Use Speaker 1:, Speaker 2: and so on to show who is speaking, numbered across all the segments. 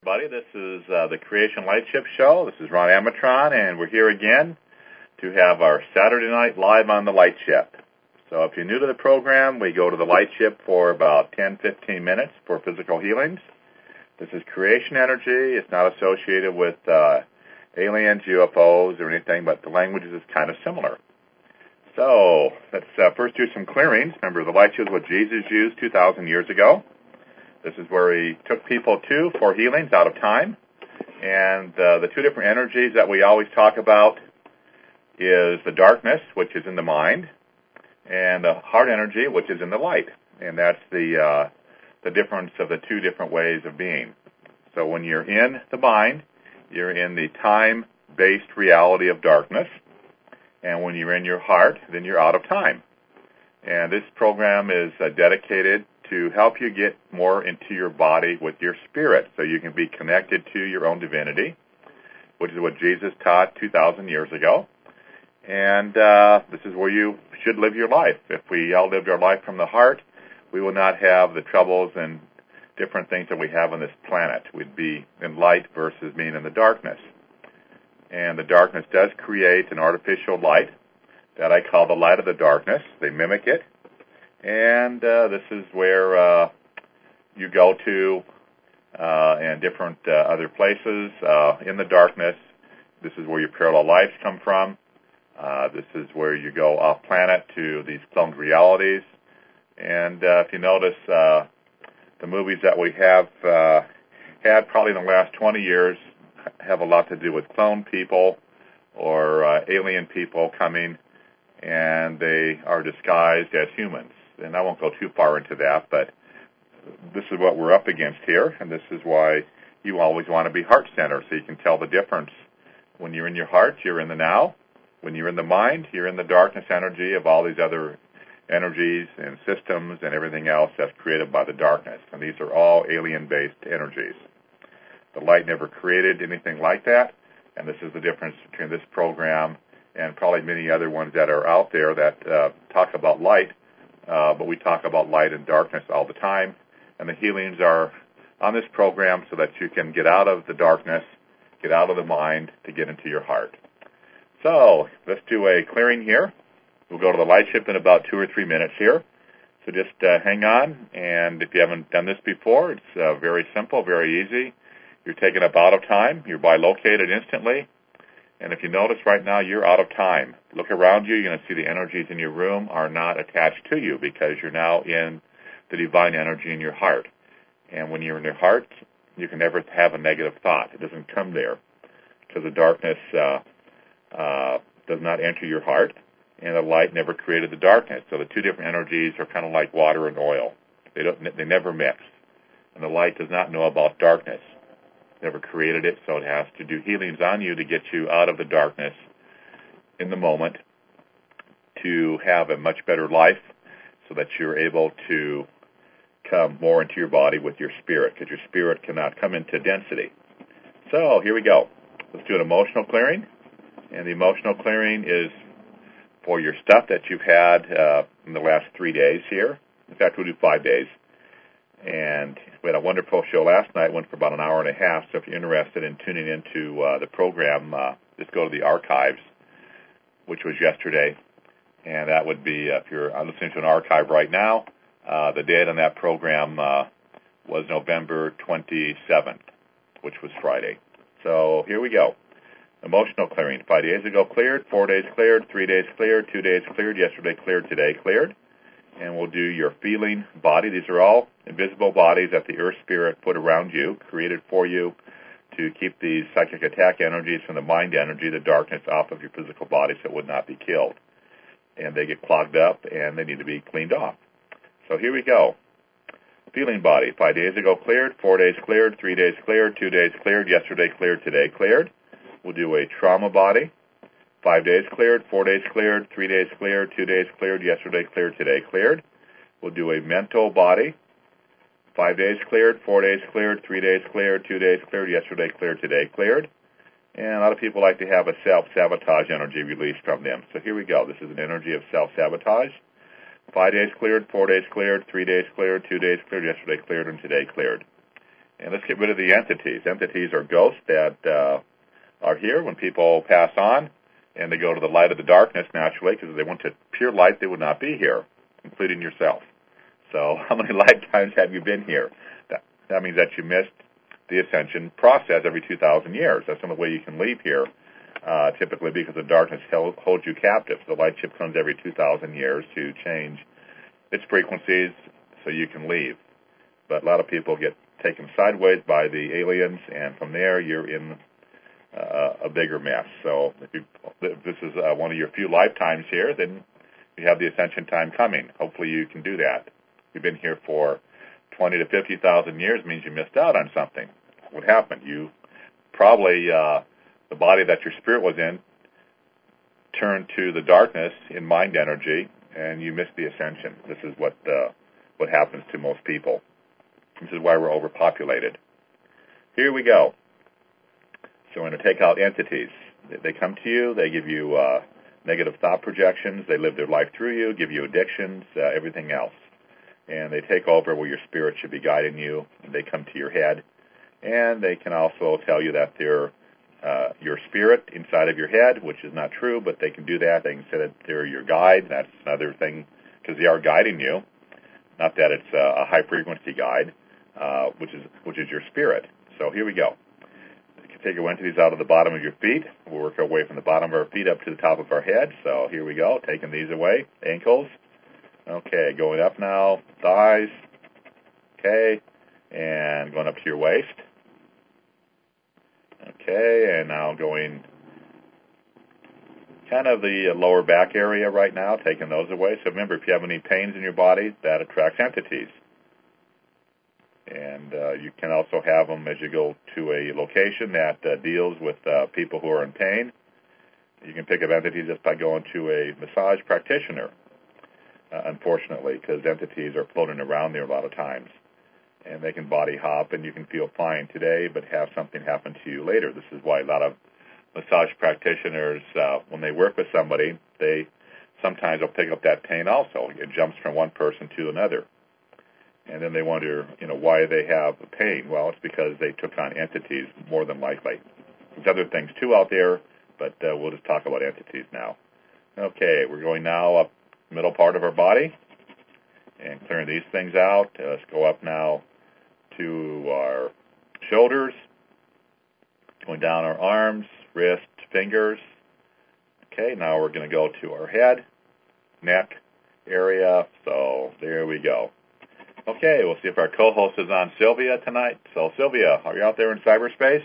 Speaker 1: everybody. This is the Creation Lightship Show. This is Ron Amatron, and we're here again to have our Saturday night live on the Lightship. So if you're new to the program, we go to the Lightship for about 10-15 minutes for physical healings. This is creation energy. It's not associated with aliens, UFOs, or anything, but the language is kind of similar. So let's first do some clearings. Remember, the Lightship is what Jesus used 2,000 years ago. This is where he took people to for healings out of time. And the two different energies that we always talk about is the darkness, which is in the mind, and the heart energy, which is in the light. And that's the difference of the two different ways of being. So when you're in the mind, you're in the time-based reality of darkness. And when you're in your heart, then you're out of time. And this program is dedicated to help you get more into your body with your spirit so you can be connected to your own divinity, which is what Jesus taught 2,000 years ago. And this is where you should live your life. If we all lived our life from the heart, we will not have the troubles and different things that we have on this planet. We'd be in light versus being in the darkness. And the darkness does create an artificial light that I call the light of the darkness. They mimic it. And this is where you go to and different other places in the darkness. This is where your parallel lives come from. This is where you go off-planet to these cloned realities. And if you notice, the movies that we have had probably in the last 20 years have a lot to do with cloned people or alien people coming, and they are disguised as humans. And I won't go too far into that, but this is what we're up against here, and this is why you always want to be heart-centered, so you can tell the difference. When you're in your heart, you're in the now. When you're in the mind, you're in the darkness energy of all these other energies and systems and everything else that's created by the darkness. And these are all alien-based energies. The light never created anything like that, and this is the difference between this program and probably many other ones that are out there that talk about light, but we talk about light and darkness all the time. And the healings are on this program so that you can get out of the darkness, get out of the mind to get into your heart. So let's do a clearing here. We'll go to the Lightship in about 2 or 3 minutes here. So just hang on, and if you haven't done this before, it's very simple, very easy. You're taken up out of time. You're bilocated instantly. And if you notice right now, you're out of time. Look around you. You're going to see the energies in your room are not attached to you because you're now in the divine energy in your heart. And when you're in your heart, you can never have a negative thought. It doesn't come there because the darkness does not enter your heart, and the light never created the darkness. So the two different energies are kind of like water and oil. They never mix. And the light does not know about darkness. Never created it, so it has to do healings on you to get you out of the darkness in the moment to have a much better life so that you're able to come more into your body with your spirit, because your spirit cannot come into density. So here we go. Let's do an emotional clearing. And the emotional clearing is for your stuff that you've had in the last 3 days here. In fact, we'll do 5 days. And we had a wonderful show last night, went for about an hour and a half, so if you're interested in tuning into the program, just go to the archives, which was yesterday, and that would be, if you're listening to an archive right now, the date on that program was November 27th, which was Friday. So here we go. Emotional clearing. 5 days ago cleared, 4 days cleared, 3 days cleared, 2 days cleared, yesterday cleared, today cleared. And we'll do your feeling body. These are all invisible bodies that the Earth Spirit put around you, created for you to keep these psychic attack energies from the mind energy, the darkness, off of your physical body so it would not be killed. And they get clogged up and they need to be cleaned off. So here we go. Feeling body. 5 days ago cleared, 4 days cleared, 3 days cleared, 2 days cleared, yesterday cleared, today cleared. We'll do a trauma body. 5 days cleared, 4 days cleared, 3 days cleared, 2 days cleared, yesterday cleared, today cleared. We'll do a mental body. 5 days cleared, 4 days cleared, 3 days cleared, 2 days cleared, yesterday cleared, today cleared. And a lot of people like to have a self-sabotage energy released from them. So here we go. This is an energy of self-sabotage. 5 days cleared, 4 days cleared, 3 days cleared, 2 days cleared, yesterday cleared, and today cleared. And let's get rid of the entities. Entities are ghosts that are here when people pass on, and they go to the light of the darkness naturally, because if they went to pure light, they would not be here, including yourself. So how many lifetimes have you been here? That means that you missed the ascension process every 2,000 years. That's the only way you can leave here, typically because the darkness holds you captive. The light ship comes every 2,000 years to change its frequencies so you can leave. But a lot of people get taken sideways by the aliens, and from there you're in a bigger mess. So if this is one of your few lifetimes here, then you have the ascension time coming. Hopefully you can do that. If you've been here for 20 to 50,000 years, means you missed out on something. What happened? You probably, the body that your spirit was in turned to the darkness in mind energy, and you missed the ascension. This is what happens to most people. This is why we're overpopulated. Here we go. So we're going to take out entities. They come to you. They give you negative thought projections. They live their life through you, give you addictions, everything else. And they take over where your spirit should be guiding you. They come to your head. And they can also tell you that they're your spirit inside of your head, which is not true, but they can do that. They can say that they're your guide. That's another thing, because they are guiding you. Not that it's a high-frequency guide, which is your spirit. So here we go. You can take your entities out of the bottom of your feet. We'll work our way from the bottom of our feet up to the top of our head. So here we go, taking these away. Ankles. Okay, going up now. Thighs. Okay, and going up to your waist. Okay, and now going kind of the lower back area right now, taking those away. So remember, if you have any pains in your body, that attracts entities. And you can also have them as you go to a location that deals with people who are in pain. You can pick up entities just by going to a massage practitioner, unfortunately, because entities are floating around there a lot of times. And they can body hop, and you can feel fine today, but have something happen to you later. This is why a lot of massage practitioners, when they work with somebody, they sometimes will pick up that pain also. It jumps from one person to another. And then they wonder, why they have the pain. Well, it's because they took on entities more than likely. There's other things, too, out there, but we'll just talk about entities now. Okay, we're going now up the middle part of our body and clearing these things out. Let's go up now to our shoulders, going down our arms, wrists, fingers. Okay, now we're going to go to our head, neck area. So there we go. Okay, we'll see if our co-host is on, Sylvia, tonight. So, Sylvia, are you out there in cyberspace?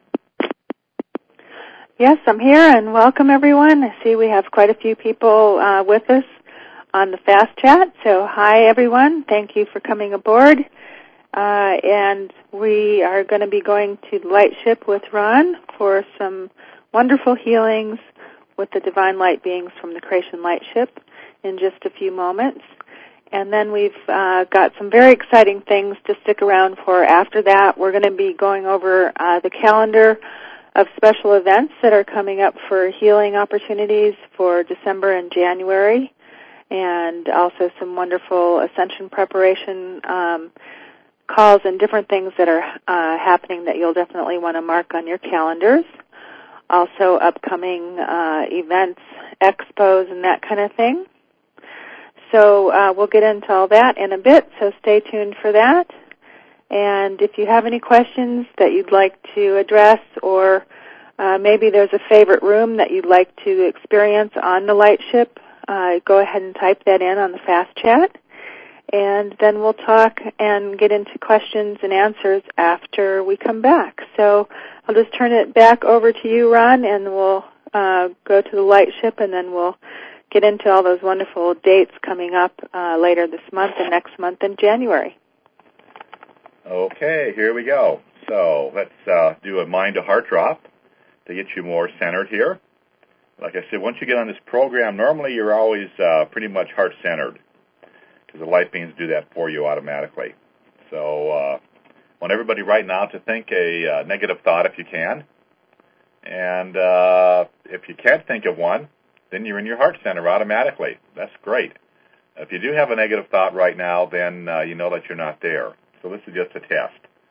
Speaker 2: Yes, I'm here, and welcome, everyone. I see we have quite a few people with us on the Fast Chat. So, hi, everyone. Thank you for coming aboard. And we are going to be going to the Light Ship with Ron for some wonderful healings with the Divine Light beings from the Creation Light Ship in just a few moments. And then we've got some very exciting things to stick around for after that. We're going to be going over the calendar of special events that are coming up for healing opportunities for December and January, and also some wonderful ascension preparation calls and different things that are happening that you'll definitely want to mark on your calendars. Also upcoming events, expos, and that kind of thing. So we'll get into all that in a bit, so stay tuned for that. And if you have any questions that you'd like to address, or maybe there's a favorite room that you'd like to experience on the Light Ship, go ahead and type that in on the Fast Chat. And then we'll talk and get into questions and answers after we come back. So I'll just turn it back over to you, Ron, and we'll go to the Light Ship, and then we'll get into all those wonderful dates coming up later this month and next month in January.
Speaker 1: Okay, here we go. So let's do a mind-to-heart drop to get you more centered here. Like I said, once you get on this program, normally you're always pretty much heart-centered, because the light beings do that for you automatically. So I want everybody right now to think a negative thought if you can. And if you can't think of one, then you're in your heart center automatically. That's great. If you do have a negative thought right now, then you know that you're not there. So this is just a test.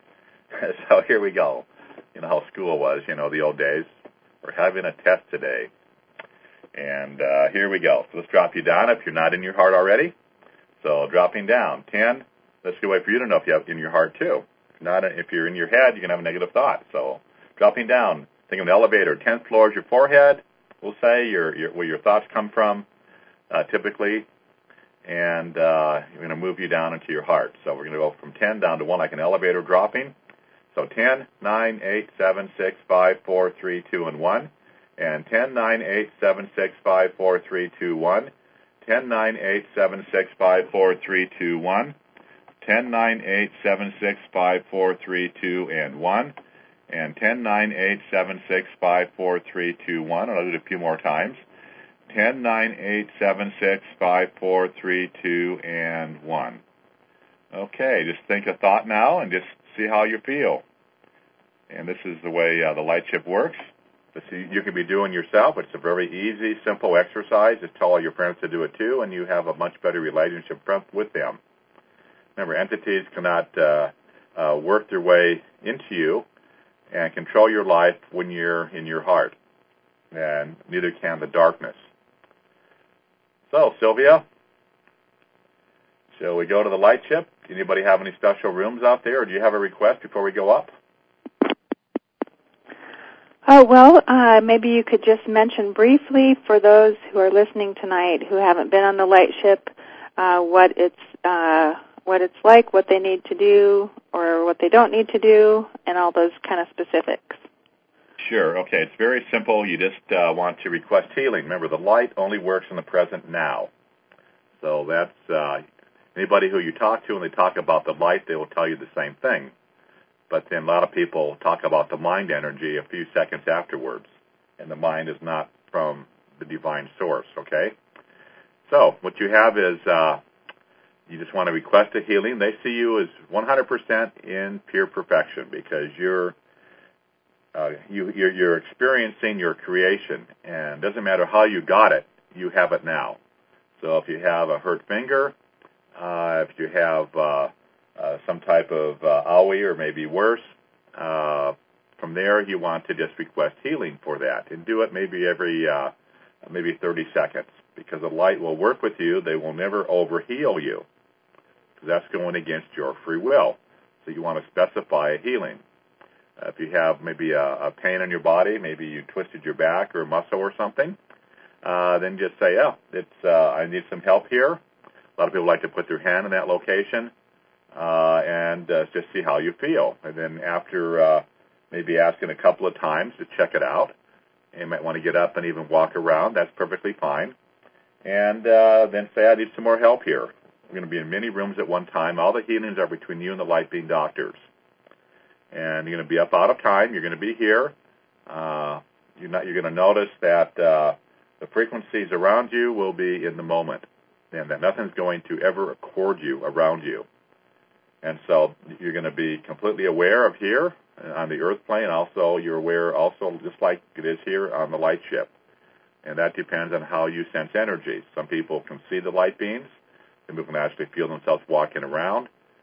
Speaker 1: So here we go. You know how school was, the old days. We're having a test today. And here we go. So let's drop you down if you're not in your heart already. So dropping down, 10. Let's get away for you to know if you have in your heart too. If you're in your head, you can have a negative thought. So dropping down, think of an elevator. 10th floor is your forehead. We'll say where your thoughts come from, typically. And we're going to move you down into your heart. So we're going to go from 10 down to 1 like an elevator dropping. So 10, 9, 8, 7, 6, 5, 4, 3, 2, and 1. And 10, 9, 8, 7, 6, 5, 4, 3, 2, 1. 10, 9, 8, 7, 6, 5, 4, 3, 2, 1. 10, 9, 8, 7, 6, 5, 4, 3, 2, and 1. And 10, 9, 8, 7, 6, 5, 4, 3, 2, 1. And I'll do it a few more times. 10, 9, 8, 7, 6, 5, 4, 3, 2, and 1. Okay, just think a thought now and just see how you feel. And this is the way the light ship works. You can be doing yourself. It's a very easy, simple exercise. Just tell all your friends to do it too, and you have a much better relationship with them. Remember, entities cannot work their way into you and control your life when you're in your heart, and neither can the darkness. So, Sylvia, shall we go to the light ship? Anybody have any special rooms out there, or do you have a request before we go up?
Speaker 2: Oh, well, maybe you could just mention briefly for those who are listening tonight who haven't been on the light ship what it's like, what they need to do, or what they don't need to do, and all those kind of specifics.
Speaker 1: Sure. Okay. It's very simple. You just want to request healing. Remember, the light only works in the present now. So that's anybody who you talk to, and they talk about the light, they will tell you the same thing. But then a lot of people talk about the mind energy a few seconds afterwards, and the mind is not from the divine source, okay? So what you have is you just want to request a healing. They see you as 100% in pure perfection because you're experiencing your creation, and it doesn't matter how you got it, you have it now. So if you have a hurt finger, if you have some type of owie or maybe worse, from there you want to just request healing for that, and do it maybe every 30 seconds, because the light will work with you. They will never overheal you, because that's going against your free will. So you want to specify a healing. If you have maybe a pain in your body, maybe you twisted your back or a muscle or something, then just say, I need some help here. A lot of people like to put their hand in that location and just see how you feel. And then after maybe asking a couple of times to check it out, you might want to get up and even walk around. That's perfectly fine. And then say, I need some more help here. We're going to be in many rooms at one time. All the healings are between you and the light being doctors. And you're going to be up out of time. You're going to be here. You're going to notice that the frequencies around you will be in the moment, and that nothing's going to ever accord you around you. And so you're going to be completely aware of here on the earth plane. Also, you're aware also just like it is here on the light ship. And that depends on how you sense energy. Some people can see the light beams. Some people can actually feel themselves walking around.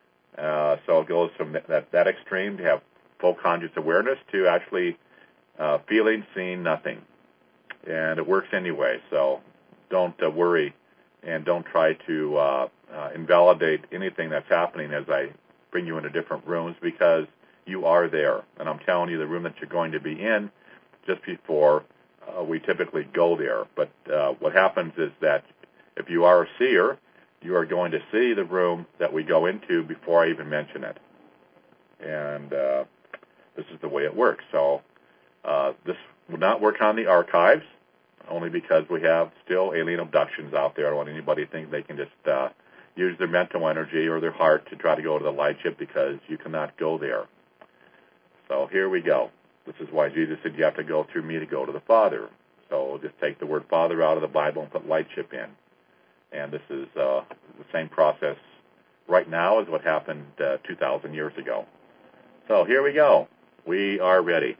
Speaker 1: So it goes from that extreme to have full conscious awareness to actually feeling, seeing nothing. And it works anyway, so don't worry and don't try to invalidate anything that's happening as I bring you into different rooms, because you are there. And I'm telling you the room that you're going to be in just before we typically go there. But what happens is that if you are a seer, you are going to see the room that we go into before I even mention it. And this is the way it works. So this would not work on the archives, only because we have still alien abductions out there. I don't want anybody to think they can just use their mental energy or their heart to try to go to the light ship, because you cannot go there. So here we go. This is why Jesus said you have to go through me to go to the Father. So just take the word Father out of the Bible and put light ship in. And this is the same process right now as what happened 2,000 years ago. So here we go. We are ready.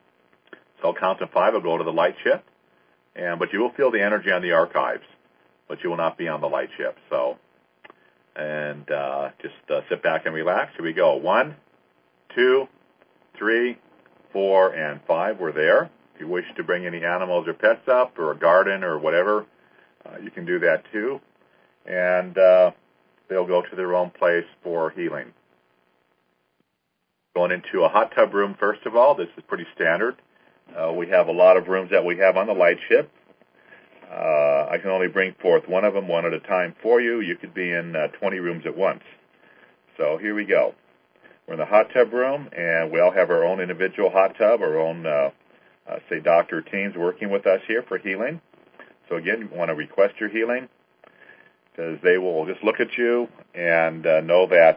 Speaker 1: So I'll count to 5. I'll go to the light ship. But you will feel the energy on the archives, but you will not be on the light ship. So, and just sit back and relax. Here we go. 1, 2, 3, 4, and 5, we're there. If you wish to bring any animals or pets up, or a garden or whatever, you can do that too. And they'll go to their own place for healing. Going into a hot tub room, first of all, this is pretty standard. We have a lot of rooms that we have on the light ship. I can only bring forth one of them, one at a time for you. You could be in 20 rooms at once. So here we go. We're in the hot tub room, and we all have our own individual hot tub, our own, say, doctor teams working with us here for healing. So again, you want to request your healing, because they will just look at you and know that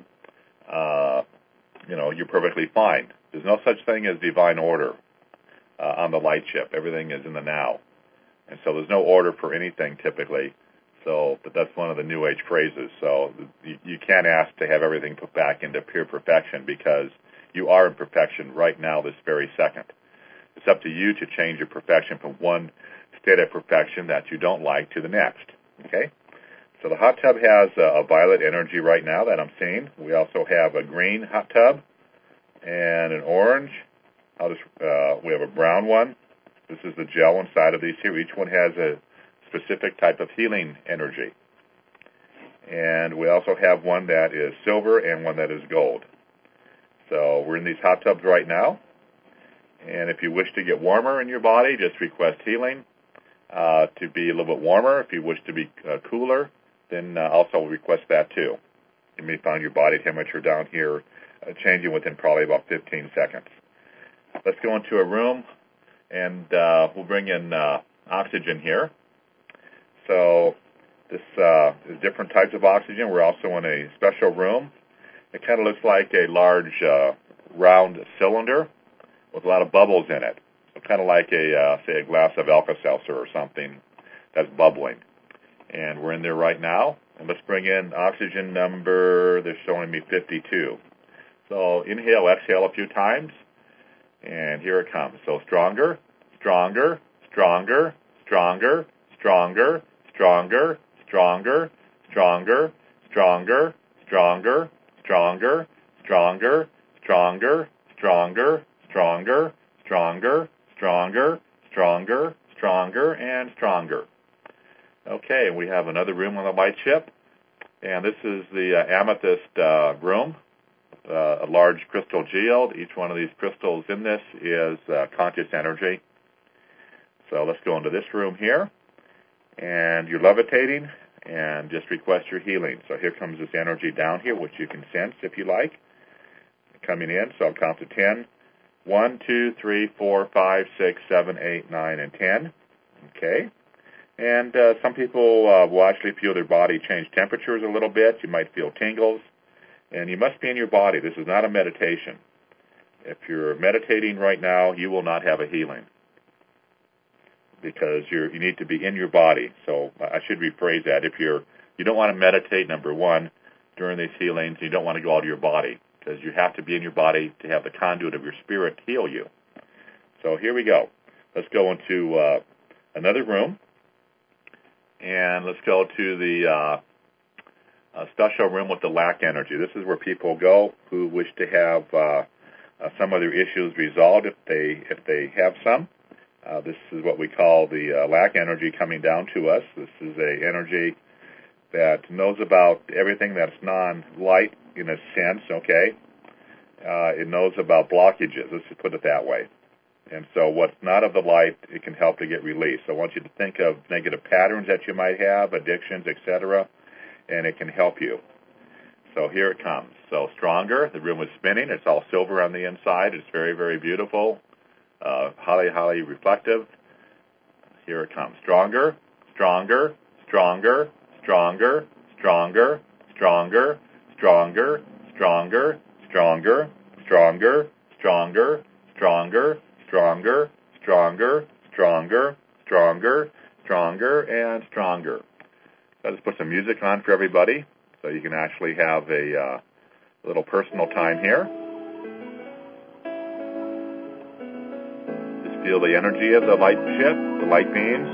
Speaker 1: you're perfectly fine. There's no such thing as divine order on the light ship. Everything is in the now. And so there's no order for anything typically. But that's one of the New Age phrases. So you can't ask to have everything put back into pure perfection, because you are in perfection right now, this very second. It's up to you to change your perfection from one state of perfection that you don't like to the next. Okay? So the hot tub has a violet energy right now that I'm seeing. We also have a green hot tub and an orange. We have a brown one. This is the gel inside of these here. Each one has a specific type of healing energy. And we also have one that is silver and one that is gold. So we're in these hot tubs right now. And if you wish to get warmer in your body, just request healing to be a little bit warmer. If you wish to be cooler, then also request that too. You may find your body temperature down here changing within probably about 15 seconds. Let's go into a room, and we'll bring in oxygen here. So this is different types of oxygen. We're also in a special room. It kind of looks like a large round cylinder with a lot of bubbles in it. So kind of like say a glass of Alka-Seltzer or something that's bubbling. And we're in there right now. And let's bring in oxygen number, they're showing me 52. So inhale, exhale a few times. And here it comes. So stronger, stronger, stronger, stronger, stronger, stronger, stronger, stronger, stronger, stronger, stronger, stronger, stronger, stronger, stronger, stronger, stronger, stronger, stronger, and stronger. Okay, we have another room on the light ship, and this is the amethyst room, a large crystal geode. Each one of these crystals in this is conscious energy. So let's go into this room here, and you're levitating, and just request your healing. So here comes this energy down here, which you can sense if you like, coming in. So I'll count to 10. 1, 2, 3, 4, 5, 6, 7, 8, 9, and 10. Okay. And some people will actually feel their body change temperatures a little bit. You might feel tingles. And you must be in your body. This is not a meditation. If you're meditating right now, you will not have a healing, because you need to be in your body. So I should rephrase that. If you don't want to meditate, number one, during these healings, you don't want to go out of your body, because you have to be in your body to have the conduit of your spirit heal you. So here we go. Let's go into another room, and let's go to the special room with the lack energy. This is where people go who wish to have some of their issues resolved, if they have some. This is what we call the lack energy coming down to us. This is an energy that knows about everything that's non-light in a sense, okay? It knows about blockages, let's just put it that way. And so what's not of the light, it can help to get released. So I want you to think of negative patterns that you might have, addictions, etc., and it can help you. So here it comes. So stronger, the room is spinning. It's all silver on the inside. It's very, very beautiful, highly, highly reflective. Here it comes. Stronger, stronger, stronger, stronger, stronger, stronger, stronger, stronger, stronger, stronger, stronger, stronger, stronger, stronger, stronger, stronger, stronger, and stronger. So let's put some music on for everybody, so you can actually have a little personal time here. Just feel the energy of the light shift, the light beams.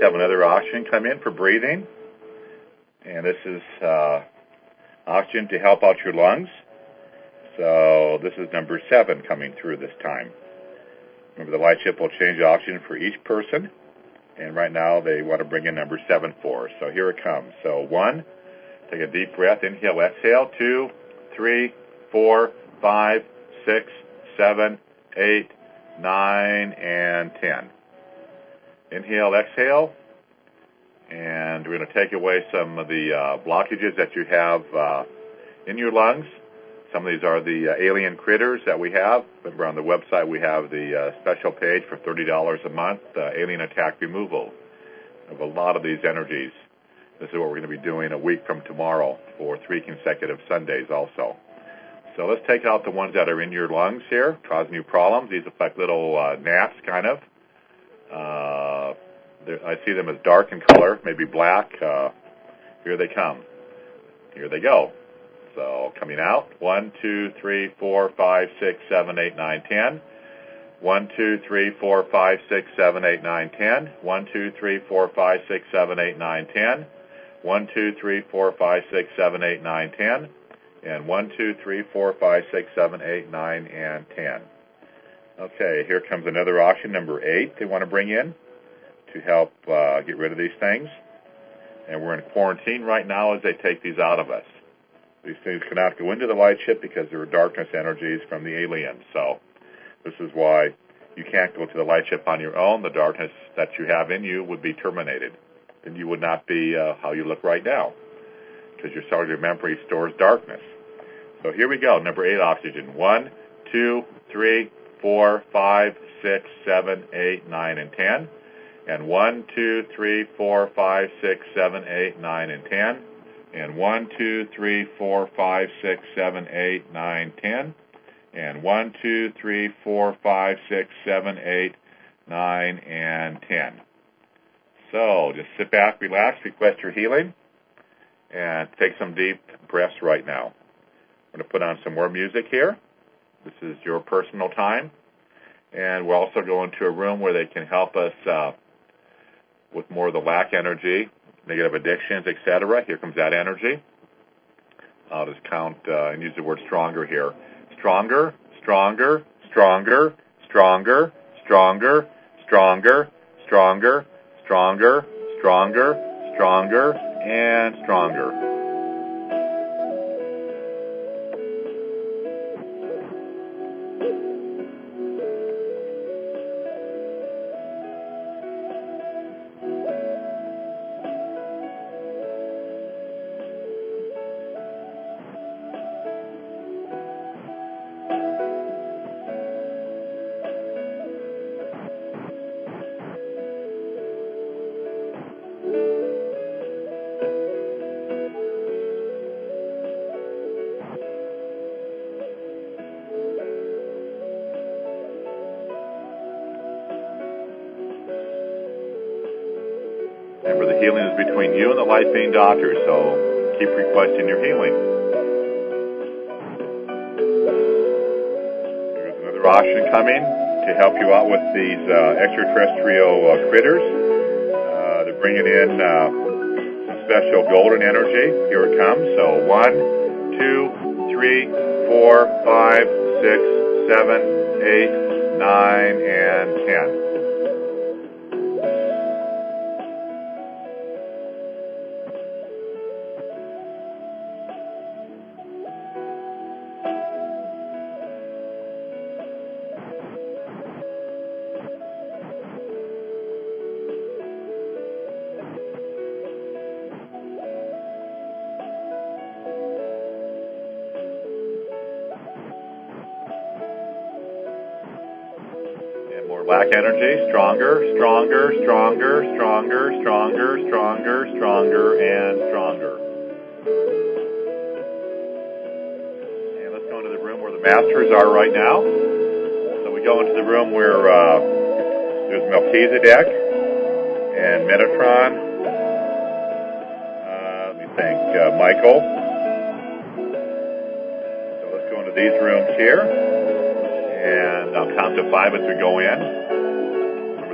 Speaker 1: have another oxygen come in for breathing. And this is oxygen to help out your lungs. So this is number 7 coming through this time. Remember, the light ship will change oxygen for each person. And right now they want to bring in number 7 for us. So here it comes. So 1, take a deep breath, inhale, exhale. 2, 3, 4, 5, 6, 7, 8, 9, and 10. Inhale, exhale. And we're going to take away some of the blockages that you have in your lungs. Some of these are the alien critters that we have. Remember, on the website we have the special page for $30 a month, alien attack removal of a lot of these energies. This is what we're going to be doing a week from tomorrow for 3 consecutive Sundays also. So let's take out the ones that are in your lungs here, causing you problems. These look like little gnats, kind of. I see them as dark in color, maybe black. Here they come. Here they go. So coming out, 1, 2, 3, 4, 5, 6, 7, 8, 9, 10. 1, 2, 3, 4, 5, 6, 7, 8, 9, 10. 1, 2, 3, 4, 5, 6, 7, 8, 9, 10. 1, 2, 3, 4, 5, 6, 7, 8, 9, 10. And 1, 2, 3, 4, 5, 6, 7, 8, 9, and 10. Okay, here comes another oxygen, number 8, they want to bring in to help get rid of these things. And we're in quarantine right now as they take these out of us. These things cannot go into the light ship because there are darkness energies from the aliens. So this is why you can't go to the light ship on your own. The darkness that you have in you would be terminated. And you would not be how you look right now, because your cellular memory stores darkness. So here we go, number 8 oxygen. 1, 2, 3, 4, 5, 6, 7, 8, 9, and 10. And 1, 2, 3, 4, 5, 6, 7, 8, 9, and 10. And 1, 2, 3, 4, 5, 6, 7, 8, 9, 10. And 1, 2, 3, 4, 5, 6, 7, 8, 9, and 10. So just sit back, relax, request your healing, and take some deep breaths right now. I'm going to put on some more music here. This is your personal time. And we'll also go into a room where they can help us with more of the lack energy, negative addictions, etc. Here comes that energy. I'll just count and use the word stronger here. Stronger, stronger, stronger, stronger, stronger, stronger, stronger, stronger, stronger, stronger, and stronger. Remember, the healing is between you and the Life Being Doctor, so keep requesting your healing. Here's another oxygen coming to help you out with these extraterrestrial critters. They're bringing in some special golden energy. Here it comes. So 1, 2, 3, 4, 5, 6, 7, 8, 9, and 10. Black energy, stronger, stronger, stronger, stronger, stronger, stronger, stronger, and stronger. And let's go into the room where the masters are right now. So we go into the room where there's Melchizedek and Metatron. Let me think, Michael. So let's go into these rooms here. And I'll count to 5 as we go in. Remember,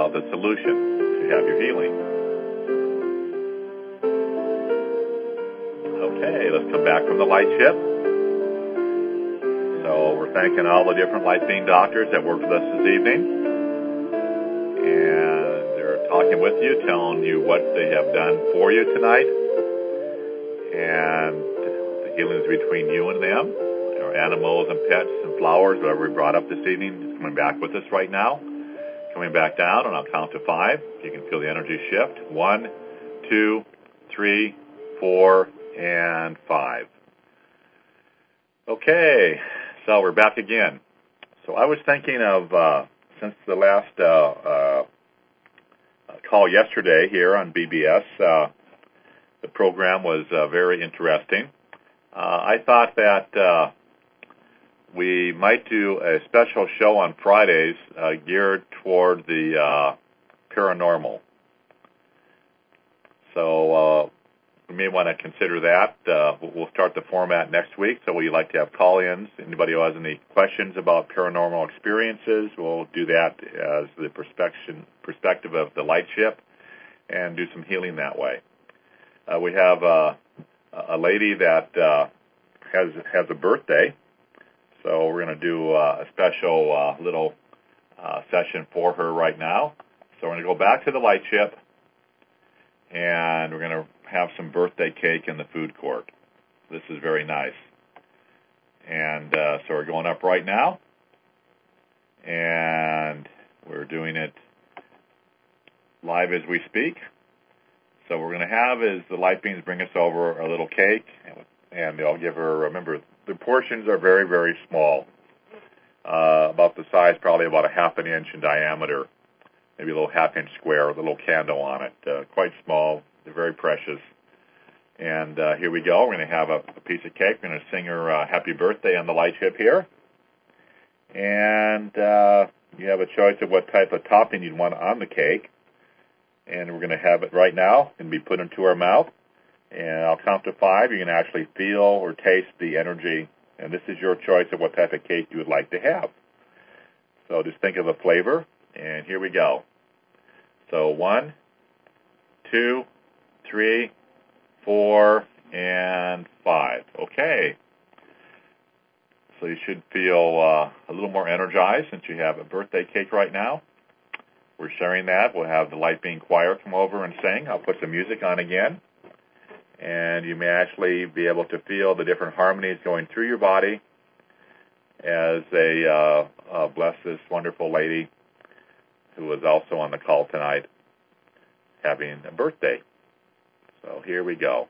Speaker 1: about the solution to have your healing. Okay, let's come back from the light ship. So we're thanking all the different light being doctors that worked with us this evening. And they're talking with you, telling you what they have done for you tonight. And the healing is between you and them. Our animals and pets and flowers, whatever we brought up this evening, is coming back with us right now. Coming back down, and I'll count to 5. You can feel the energy shift. 1, 2, 3, 4, and 5. Okay, so we're back again. So I was thinking of, since the last call yesterday here on BBS, the program was very interesting. I thought that we might do a special show on Fridays geared toward the paranormal. So we may want to consider that. We'll start the format next week, so we'd like to have call-ins. Anybody who has any questions about paranormal experiences, we'll do that as the perspective of the light ship and do some healing that way. We have a lady that has a birthday, so we're going to do a special little session for her right now. So we're going to go back to the light ship, and we're going to have some birthday cake in the food court. This is very nice. And so we're going up right now, and we're doing it live as we speak. So what we're going to have is the light beings bring us over a little cake, and they'll give her, remember, the portions are very, very small, about the size, probably about a half an inch in diameter, maybe a little half-inch square with a little candle on it. Quite small. They're very precious. And here we go. We're going to have a piece of cake. We're going to sing her happy birthday on the light ship here. And you have a choice of what type of topping you'd want on the cake. And we're going to have it right now and be put into our mouth. And I'll count to 5. You can actually feel or taste the energy. And this is your choice of what type of cake you would like to have. So just think of a flavor. And here we go. So 1, 2, 3, 4, and 5. Okay. So you should feel a little more energized since you have a birthday cake right now. We're sharing that. We'll have the Light Being Choir come over and sing. I'll put some music on again. And you may actually be able to feel the different harmonies going through your body as they bless this wonderful lady who is also on the call tonight having a birthday. So here we go.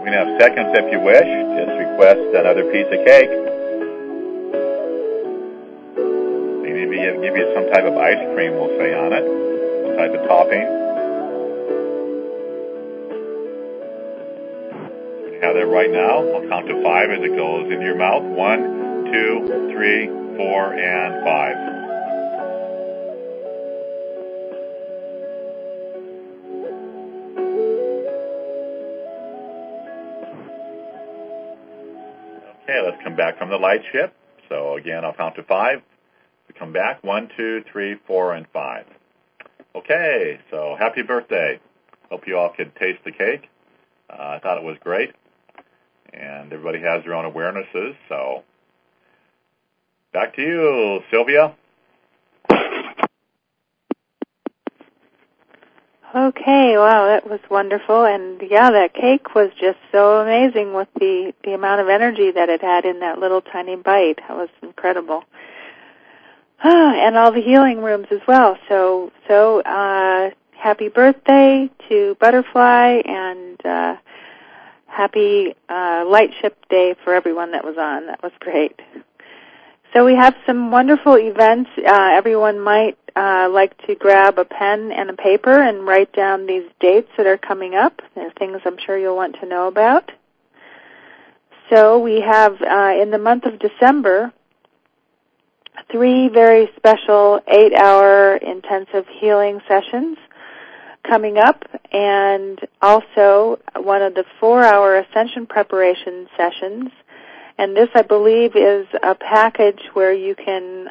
Speaker 1: can have seconds if you wish. Just request another piece of cake. Maybe give you some type of ice cream, we'll say, on it. Some type of topping. You have that right now. I'll count to 5 as it goes into your mouth. 1, 2, 3, 4, and 5. Okay, let's come back from the light ship. So again, I'll count to 5. We come back. 1, 2, 3, 4, and 5. Okay, so happy birthday. Hope you all could taste the cake. I thought it was great. And everybody has their own awarenesses, so back to you, Sylvia.
Speaker 2: Okay, wow, that was wonderful. And yeah, that cake was just so amazing with the amount of energy that it had in that little tiny bite. That was incredible. And all the healing rooms as well. So happy birthday to Butterfly, and happy Light Ship Day for everyone that was on. That was great. So we have some wonderful events. Everyone might like to grab a pen and a paper and write down these dates that are coming up. They're things I'm sure you'll want to know about. So we have, in the month of December, 3 very special 8-hour intensive healing sessions coming up, and also one of the 4-hour ascension preparation sessions. And this, I believe, is a package where you can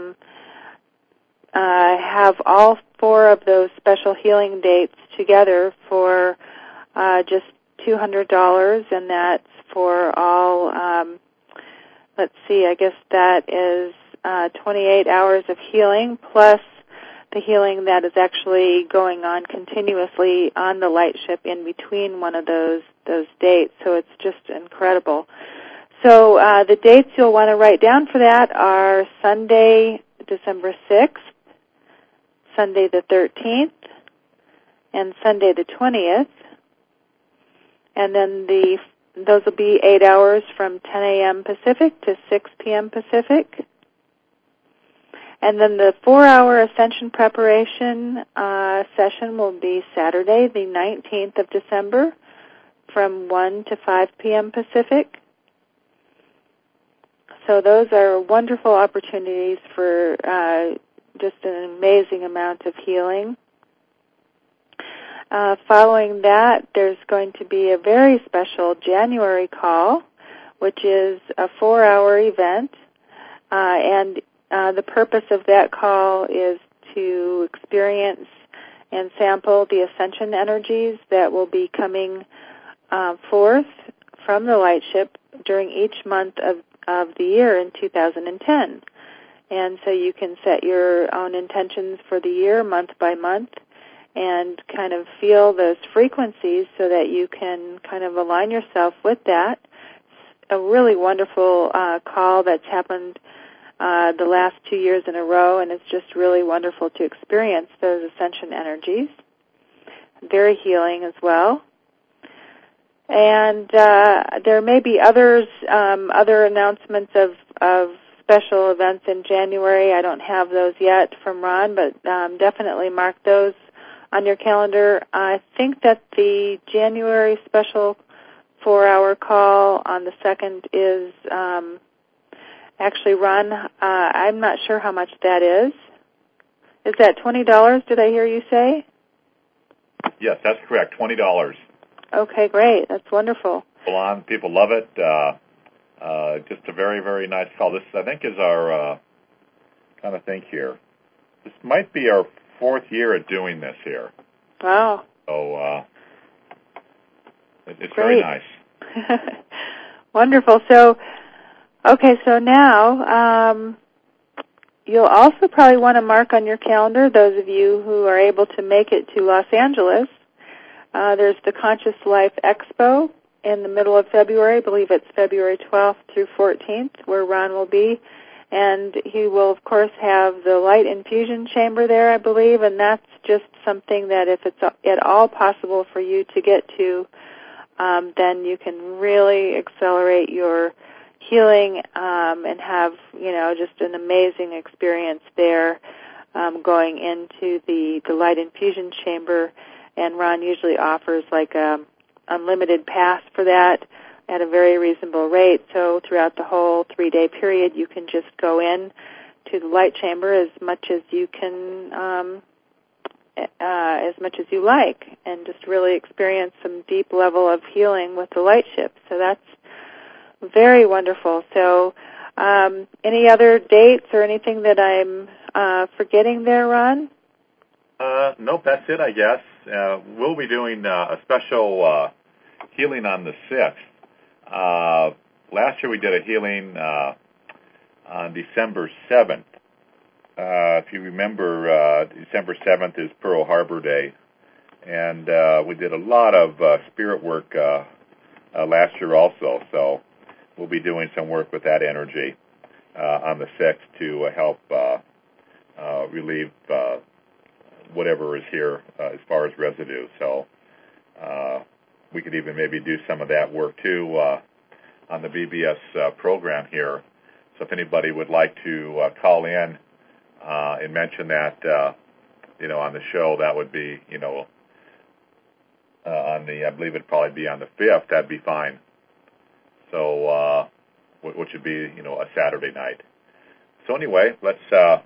Speaker 2: have all 4 of those special healing dates together for just $200, and that's for all, let's see, I guess that is 28 hours of healing, plus the healing that is actually going on continuously on the light ship in between one of those dates. So it's just incredible. So the dates you'll want to write down for that are Sunday, December 6th, Sunday the 13th, and Sunday the 20th. And then those will be 8 hours from 10 a.m. Pacific to 6 p.m. Pacific. And then the 4-hour ascension preparation session will be Saturday, the 19th of December, from 1 to 5 p.m. Pacific. So those are wonderful opportunities for just an amazing amount of healing. Following that, there's going to be a very special January call, which is a 4-hour event, and the purpose of that call is to experience and sample the ascension energies that will be coming forth from the light ship during each month of the year in 2010. And so you can set your own intentions for the year month by month and kind of feel those frequencies so that you can kind of align yourself with that. It's a really wonderful call that's happened the last 2 years in a row, and it's just really wonderful to experience those ascension energies. Very healing as well. And there may be other announcements of special events in January. I don't have those yet from Ron, but definitely mark those on your calendar. I think that the January special 4-hour call on the 2nd is actually, Ron, I'm not sure how much that is. Is that $20, did I hear you say?
Speaker 1: Yes, that's correct, $20.
Speaker 2: Okay, great. That's wonderful.
Speaker 1: People love it. Just a very, very nice call. This, I think, is our, kind of think here. This might be our 4th year at doing this here.
Speaker 2: Wow.
Speaker 1: So it's
Speaker 2: great.
Speaker 1: very nice.
Speaker 2: Wonderful. So, okay, so now you'll also probably want to mark on your calendar, those of you who are able to make it to Los Angeles. There's the Conscious Life Expo in the middle of February. I believe it's February 12th through 14th, where Ron will be. And he will, of course, have the light infusion chamber there, I believe, and that's just something that if it's at all possible for you to get to then you can really accelerate your healing and have, just an amazing experience there going into the light infusion chamber. And Ron usually offers like a unlimited pass for that at a very reasonable rate. So throughout the whole 3-day period, you can just go in to the light chamber as much as you can, as much as you like, and just really experience some deep level of healing with the light ship. So that's very wonderful. So any other dates or anything that I'm forgetting there, Ron?
Speaker 1: Nope, that's it, I guess. We'll be doing a special healing on the 6th. Last year we did a healing on December 7th. If you remember, December 7th is Pearl Harbor Day, and we did a lot of spirit work last year also, so we'll be doing some work with that energy on the 6th to help relieve whatever is here as far as residue. So we could even maybe do some of that work too on the BBS program here. So if anybody would like to call in and mention that, on the show, that would be, on the, I believe it'd probably be on the 5th, that'd be fine. So, which would be, a Saturday night. So anyway, let's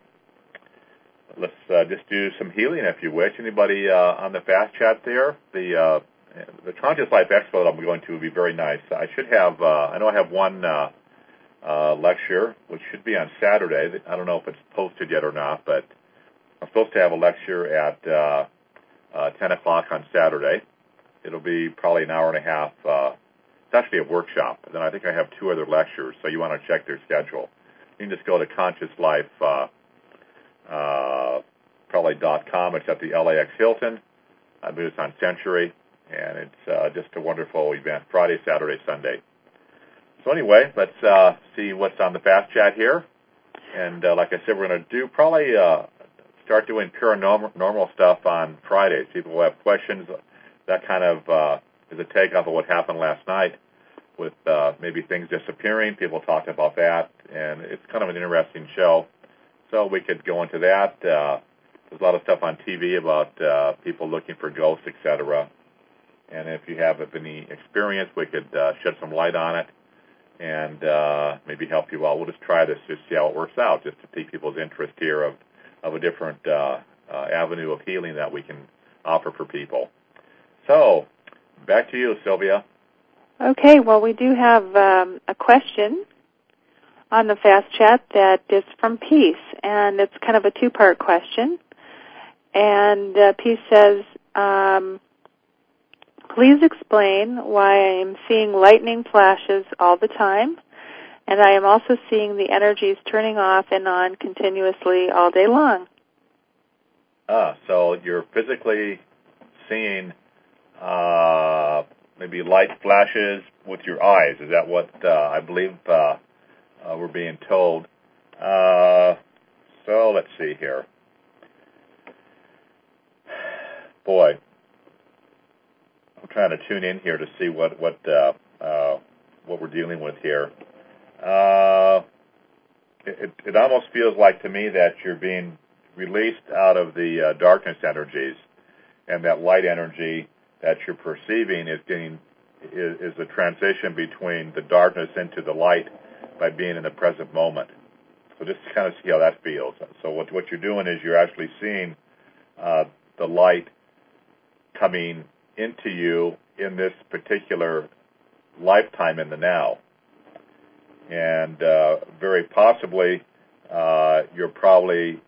Speaker 1: just do some healing if you wish. Anybody on the fast chat there? The Conscious Life Expo that I'm going to would be very nice. I should have, I know I have one lecture, which should be on Saturday. I don't know if it's posted yet or not, but I'm supposed to have a lecture at 10 o'clock on Saturday. It'll be probably an hour and a half. It's actually a workshop. And then I think I have 2 other lectures, so you want to check their schedule. You can just go to ConsciousLife.com. It's at the LAX Hilton. I believe it's on Century, and it's just a wonderful event, Friday, Saturday, Sunday. So anyway, let's see what's on the fast chat here. And like I said, we're going to do probably start doing paranormal stuff on Fridays. People will have questions. That kind of is a takeoff of what happened last night with maybe things disappearing. People talking about that, and it's kind of an interesting show. So we could go into that. There's a lot of stuff on TV about people looking for ghosts, etc. And if you have any experience, we could shed some light on it and maybe help you out. We'll just try this to see how it works out, just to pique people's interest here of a different avenue of healing that we can offer for people. So, back to you, Sylvia.
Speaker 2: Okay, well, we do have a question on the fast chat that is from Peace, and it's kind of a 2-part question. And Peace says, please explain why I am seeing lightning flashes all the time, and I am also seeing the energies turning off and on continuously all day long.
Speaker 1: So you're physically seeing maybe light flashes with your eyes. Is that what I believe we're being told? So let's see here. Boy, I'm trying to tune in here to see what we're dealing with here. It almost feels like to me that you're being released out of the darkness energies, and that light energy that you're perceiving is a transition between the darkness into the light by being in the present moment. So just to kind of see how that feels. So what you're doing is you're actually seeing the light coming into you in this particular lifetime in the now. And very possibly you're probably,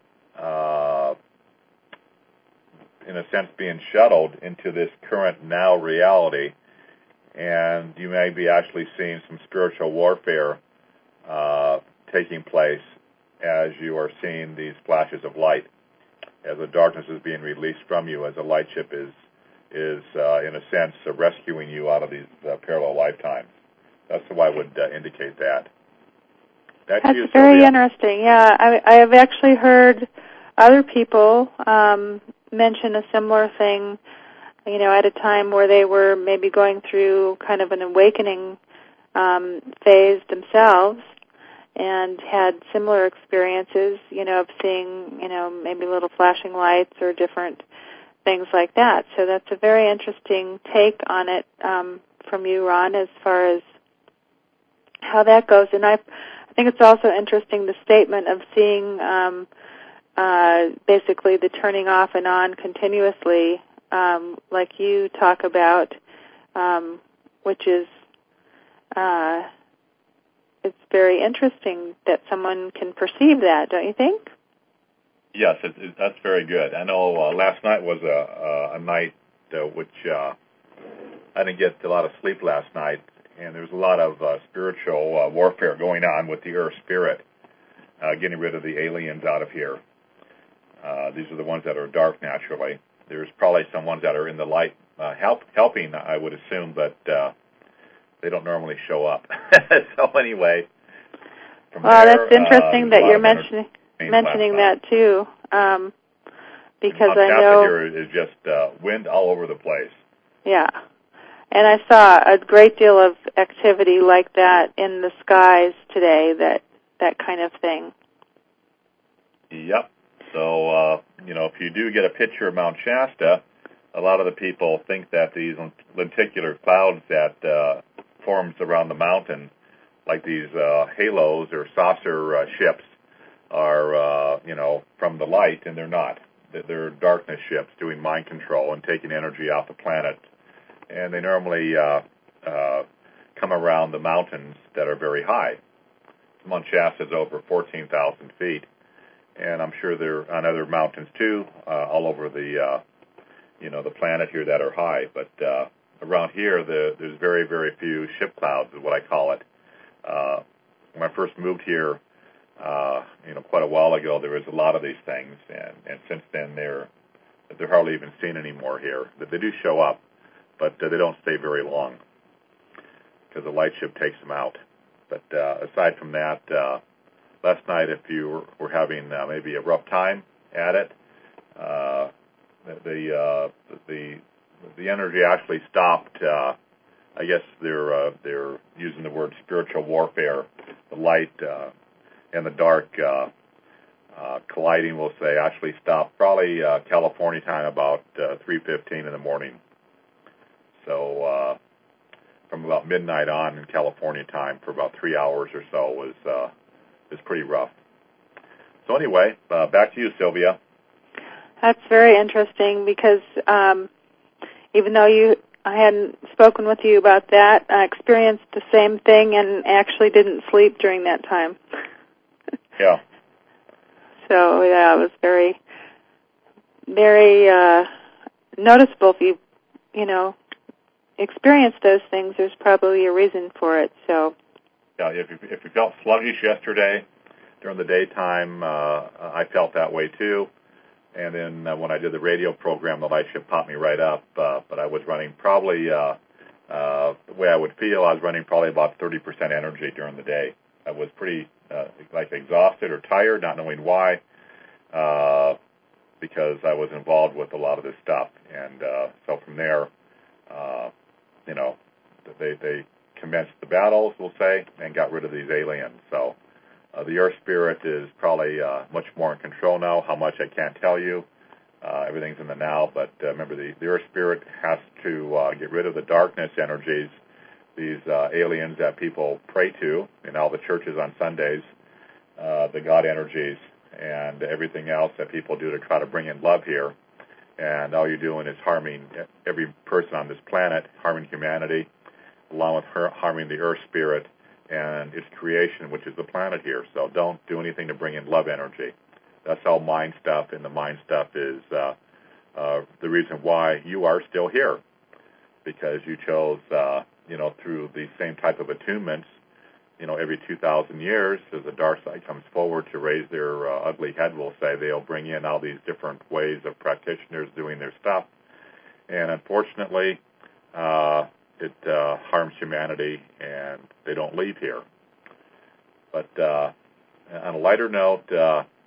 Speaker 1: in a sense, being shuttled into this current now reality, and you may be actually seeing some spiritual warfare taking place as you are seeing these flashes of light, as the darkness is being released from you, as the light ship is in a sense rescuing you out of these parallel lifetimes. That's the way I would indicate that. That's you,
Speaker 2: very
Speaker 1: Sylvia.
Speaker 2: Interesting. Yeah, I have actually heard other people mention a similar thing at a time where they were maybe going through kind of an awakening phase themselves and had similar experiences, of seeing, maybe little flashing lights or different things like that. So that's a very interesting take on it from you, Ron, as far as how that goes. And I think it's also interesting the statement of seeing basically the turning off and on continuously, like you talk about, which is it's very interesting that someone can perceive that, don't you think?
Speaker 1: Yes, that's very good. I know last night was a night which I didn't get a lot of sleep last night, and there was a lot of spiritual warfare going on with the Earth Spirit, getting rid of the aliens out of here. These are the ones that are dark naturally. There's probably some ones that are in the light helping, I would assume, but they don't normally show up. So anyway, from there,
Speaker 2: that's interesting that you're mentioning that too, because I know
Speaker 1: here is just wind all over the place.
Speaker 2: Yeah, and I saw a great deal of activity like that in the skies today. That kind of thing.
Speaker 1: Yep. So if you do get a picture of Mount Shasta, a lot of the people think that these lenticular clouds that forms around the mountain, like these halos or saucer ships, are from the light, and they're not. They're darkness ships doing mind control and taking energy off the planet, and they normally come around the mountains that are very high. Mount Shasta is over 14,000 feet, and I'm sure they're on other mountains too, all over the the planet here that are high. But around here, there's very, very few ship clouds, is what I call it. When I first moved here, quite a while ago, there was a lot of these things, and since then they're hardly even seen anymore here. They do show up, but they don't stay very long because the light ship takes them out. But aside from that, last night, if you were having maybe a rough time at it, the energy actually stopped. I guess they're using the word spiritual warfare. The light and the dark colliding, we'll say, actually stopped probably California time about 3:15 in the morning. So from about midnight on in California time for about 3 hours or so was pretty rough. So anyway, back to you, Sylvia.
Speaker 2: That's very interesting because even though I hadn't spoken with you about that, I experienced the same thing and actually didn't sleep during that time.
Speaker 1: Yeah.
Speaker 2: So yeah, it was very, very noticeable. If you experienced those things, there's probably a reason for it. So.
Speaker 1: Yeah, if you felt sluggish yesterday during the daytime, I felt that way too. And then when I did the radio program, the light ship popped me right up. But I was running probably, the way I would feel, I was running probably about 30% energy during the day. I was pretty exhausted or tired, not knowing why, because I was involved with a lot of this stuff. And so from there, they commenced the battles, we'll say, and got rid of these aliens. So the Earth Spirit is probably much more in control now. How much, I can't tell you. Everything's in the now. But remember, the Earth Spirit has to get rid of the darkness energies, these aliens that people pray to in all the churches on Sundays, the God energies, and everything else that people do to try to bring in love here. And all you're doing is harming every person on this planet, harming humanity, along with harming the Earth Spirit and its creation, which is the planet here. So don't do anything to bring in love energy. That's all mind stuff, and the mind stuff is the reason why you are still here, because you chose, through the same type of attunements, every 2,000 years, as the dark side comes forward to raise their ugly head, we'll say, they'll bring in all these different ways of practitioners doing their stuff. And unfortunately, it harms humanity, and they don't leave here. But on a lighter note,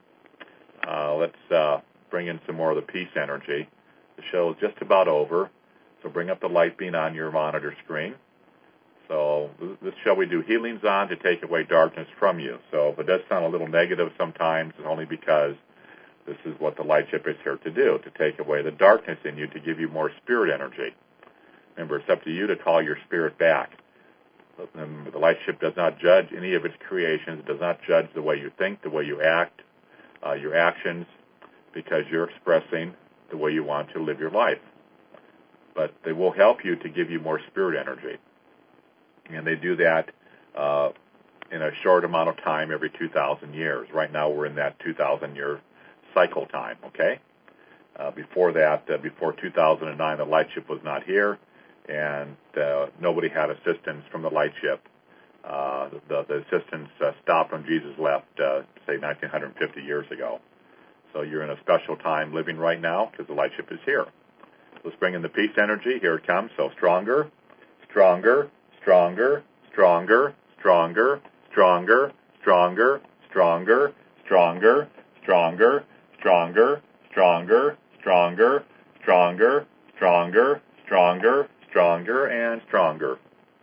Speaker 1: let's bring in some more of the peace energy. The show is just about over. So bring up the light beam on your monitor screen. So this show we do healings on to take away darkness from you. So if it does sound a little negative sometimes, it's only because this is what the light ship is here to do, to take away the darkness in you, to give you more spirit energy. Remember, it's up to you to call your spirit back. The light ship does not judge any of its creations. It does not judge the way you think, the way you act, your actions, because you're expressing the way you want to live your life. But they will help you to give you more spirit energy. And they do that in a short amount of time every 2,000 years. Right now we're in that 2,000-year cycle time, okay? Before that, before 2009, the light ship was not here, and nobody had assistance from the light ship. The assistance stopped when Jesus left, say, 1950 years ago. So you're in a special time living right now because the light ship is here. Let's bring in the peace energy. Here it comes. So stronger, stronger, stronger, stronger, stronger, stronger, stronger, stronger, stronger, stronger, stronger, stronger, stronger, stronger, stronger, stronger, stronger, and stronger.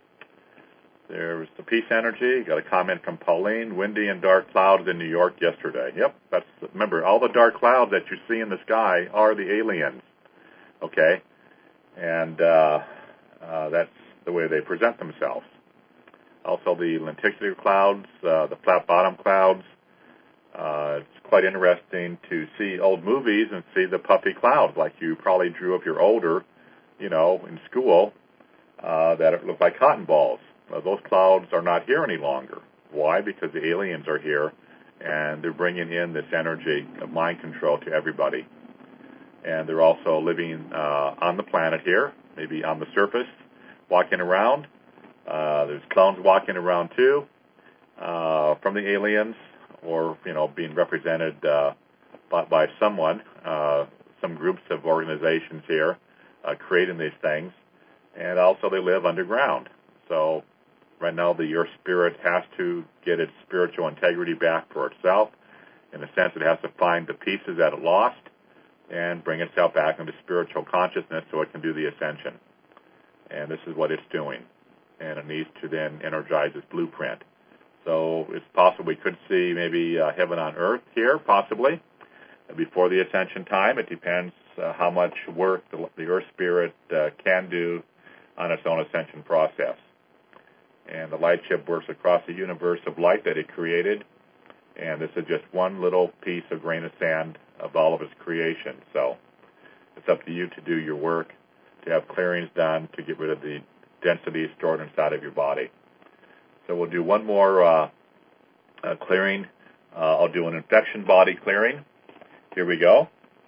Speaker 1: There's the peace energy. Got a comment from Pauline. Windy and dark clouds in New York yesterday. Yep, remember, all the dark clouds that you see in the sky are the aliens. Okay? And that's the way they present themselves. Also, the lenticular clouds, the flat bottom clouds. It's quite interesting to see old movies and see the puffy clouds, like you probably drew if you're older, in school, that look like cotton balls. Those clouds are not here any longer. Why? Because the aliens are here, and they're bringing in this energy of mind control to everybody. And they're also living on the planet here, maybe on the surface, walking around. There's clones walking around too, from the aliens, or being represented by someone, some groups of organizations here, creating these things, and also they live underground. So right now, your spirit has to get its spiritual integrity back for itself. In a sense, it has to find the pieces that it lost and bring itself back into spiritual consciousness so it can do the ascension. And this is what it's doing. And it needs to then energize its blueprint. So it's possible we could see maybe heaven on earth here, possibly, before the ascension time. It depends how much work the earth spirit can do on its own ascension process. And the light ship works across the universe of light that it created. And this is just one little piece of grain of sand of all of its creation. So it's up to you to do your work, to have clearings done, to get rid of the density stored inside of your body. So we'll do one more clearing. I'll do an infection body clearing. Here we go.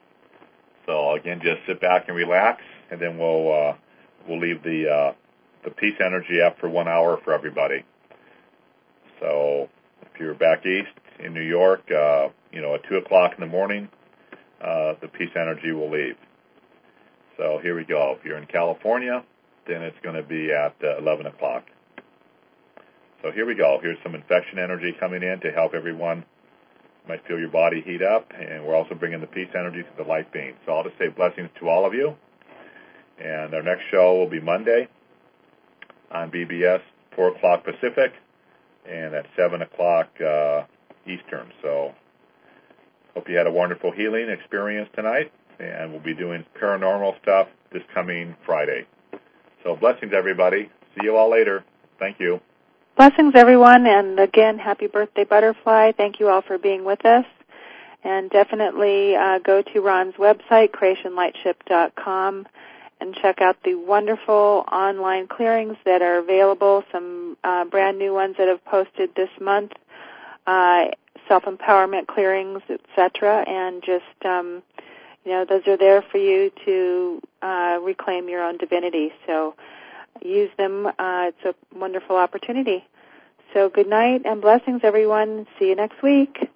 Speaker 1: So again, just sit back and relax, and then we'll leave the peace energy up for 1 hour for everybody. So if you're back east in New York, at 2 o'clock in the morning, the peace energy will leave. So here we go. If you're in California, then it's going to be at 11 o'clock. So here we go. Here's some infection energy coming in to help everyone. You might feel your body heat up, and we're also bringing the peace energy to the light beam. So I'll just say blessings to all of you. And our next show will be Monday on BBS, 4 o'clock Pacific, and at 7 o'clock Eastern. So hope you had a wonderful healing experience tonight, and we'll be doing paranormal stuff this coming Friday. So blessings, everybody. See you all later. Thank you.
Speaker 2: Blessings, everyone, and again, happy birthday, Butterfly. Thank you all for being with us. And definitely go to Ron's website, creationlightship.com, and check out the wonderful online clearings that are available, some brand new ones that have posted this month, self-empowerment clearings, etc., and just, those are there for you to reclaim your own divinity. So use them. It's a wonderful opportunity. So good night and blessings, everyone. See you next week.